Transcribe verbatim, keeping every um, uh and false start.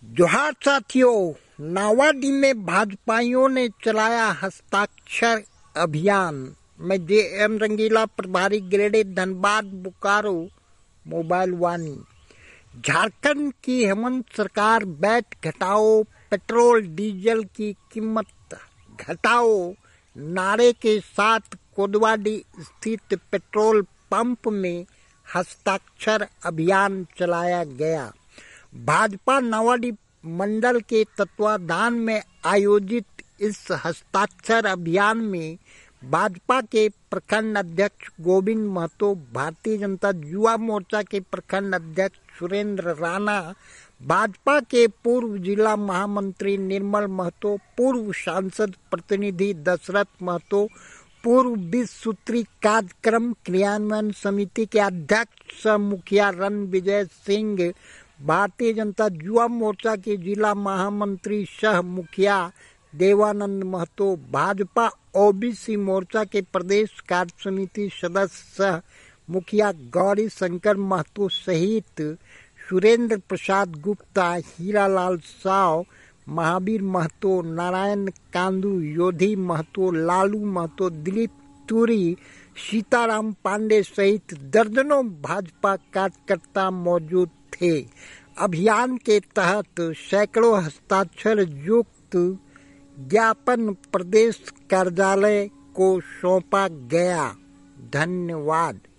जोहार साथियों, नावाडी में भाजपाइयों ने चलाया हस्ताक्षर अभियान। मैं जे एम रंगीला, प्रभारी ग्रेडेड धनबाद बोकारो मोबाइल वानी। झारखंड की हेमंत सरकार वैट घटाओ, पेट्रोल डीजल की कीमत घटाओ नारे के साथ कोदवाडी स्थित पेट्रोल पंप में हस्ताक्षर अभियान चलाया गया। भाजपा नावाडी मंडल के तत्वाधान में आयोजित इस हस्ताक्षर अभियान में भाजपा के प्रखंड अध्यक्ष गोविंद महतो, भारतीय जनता युवा मोर्चा के प्रखंड अध्यक्ष सुरेंद्र राणा, भाजपा के पूर्व जिला महामंत्री निर्मल महतो, पूर्व सांसद प्रतिनिधि दशरथ महतो, पूर्व बीस सूत्री कार्यक्रम क्रियान्वयन समिति के अध्यक्ष मुखिया रणविजय सिंह, भारतीय जनता युवा मोर्चा के जिला महामंत्री सह मुखिया देवानंद महतो, भाजपा ओबीसी मोर्चा के प्रदेश कार्य समिति सदस्य सह मुखिया गौरी शंकर महतो सहित सुरेंद्र प्रसाद गुप्ता, हीरालाल साव, महावीर महतो, नारायण कांदू, योधी महतो, लालू महतो, दिलीप तुरी, सीताराम पांडे सहित दर्जनों भाजपा कार्यकर्ता मौजूद थे। अभियान के तहत सैकड़ों हस्ताक्षर युक्त ज्ञापन प्रदेश कार्यालय को सौंपा गया। धन्यवाद।